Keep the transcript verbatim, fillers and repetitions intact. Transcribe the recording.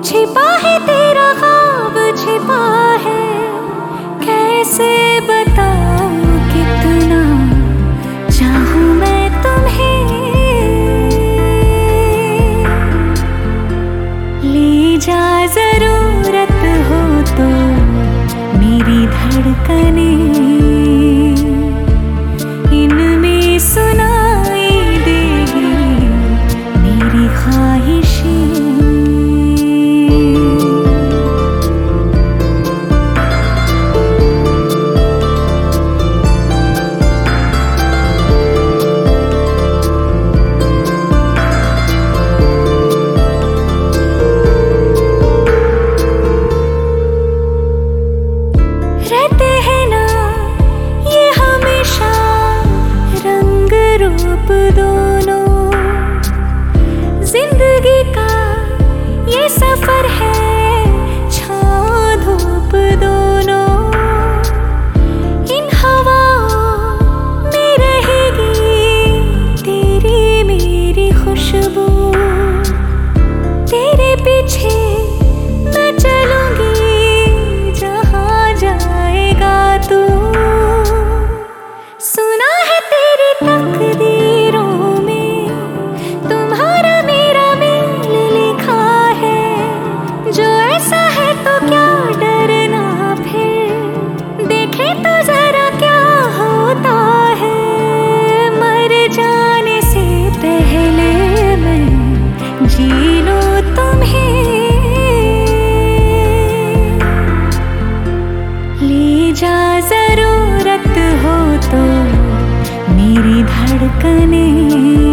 छिपा है तेरा ख्वाब छिपा है, कैसे बताऊं कितना चाहूं मैं तुम्हें। ले जा जरूरत हो तो मेरी धड़कने, इनमें सुनाई देगी मेरी ख्वाहिशें। रहते हैं ना ये हमेशा रंग रूप दोनों, जिंदगी का ये सफर है छाँव धूप दोनों। इन हवाओं में रहेगी तेरी मेरी खुशबू, तेरे पीछे मैं चलूंगी जहाँ जाएगा तू। सुना है तेरी तकदीरों में तुम्हारा मेरा मेल लिखा है, जो ऐसा है तो क्या डरना फिर, देखे तो जरा क्या होता है। मर जाने से पहले मैं जी लूं तुम्हें। ले जा जरूरत हो तो मेरी धड़कने।